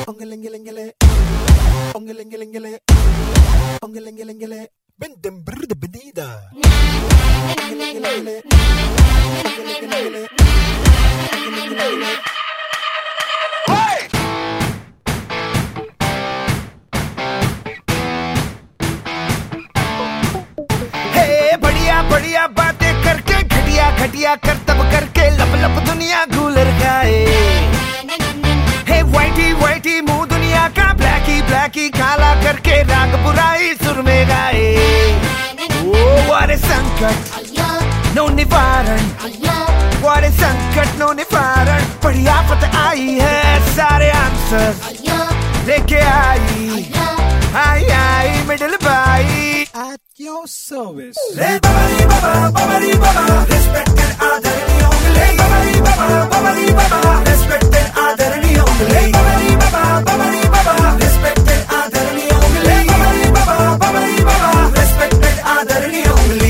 Ongelengele, ongelengele, ongelengele, bendem brde benida. Ongelengele, ongelengele, ongelengele. Hey, बढ़िया बढ़िया बातें करके घटिया घटिया करतब करके लब लब दुनिया गुलर गाए। वाइटी वाइटी मुंह दुनिया का ब्लैकी ब्लैकी काला करके राग बुराई सुर में गाए। ओ वारे संकट नो निवारण, वारे संकट नो निवारण, बड़ी आफत आई है सारे आंसर लेके आई आई आई मिडिल बाई At your service. ले babari baba respected आदरणीय होंगे। babari baba respected आदरणीय होंगे। babari baba respected आदरणीय होंगे। babari baba respected आदरणीय होंगे।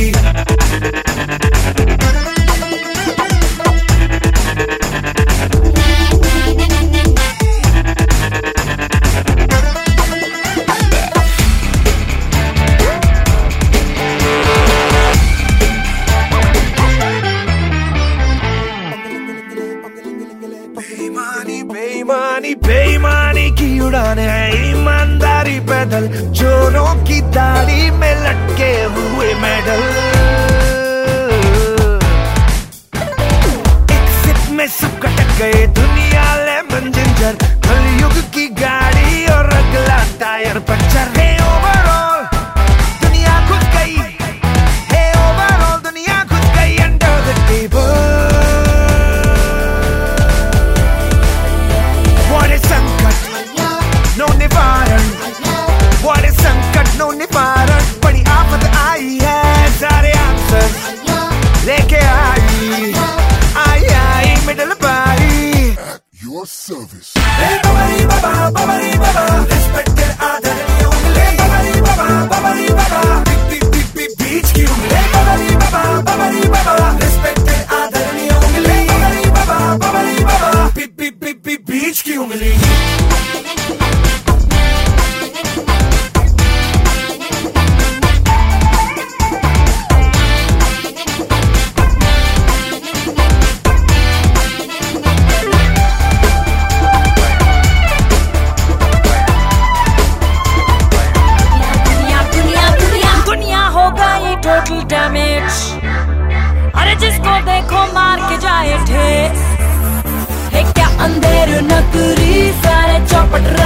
बेईमानी बेईमानी की उड़ान है, ईमानदारी पैदल, चोरों की दाढ़ी में लटके हुए मेडल। एक सिप में सब कटक गए दुनिया लेमन जिंजर, कलयुग की गाड़ी और अगला टायर पंचर। है ओवरऑल दुनिया खुद गई, है ओवरऑल दुनिया खुद गई अंडर द टेबल। नो निवारण, वारे संकट नो निवारण, बड़ी आफत आई है सारे आंसर लेके आई आई आई मिडिल बाई। Your service. babari baba respected आदरणीय होंगे। babari baba बीच की होंगे। babari baba respected आदरणीय होंगे। babari baba बीच की होंगे। टोटल डैमेज, अरे जिसको देखो मार के जाए ठेस। है क्या अंधेर नगरी सारे चौपट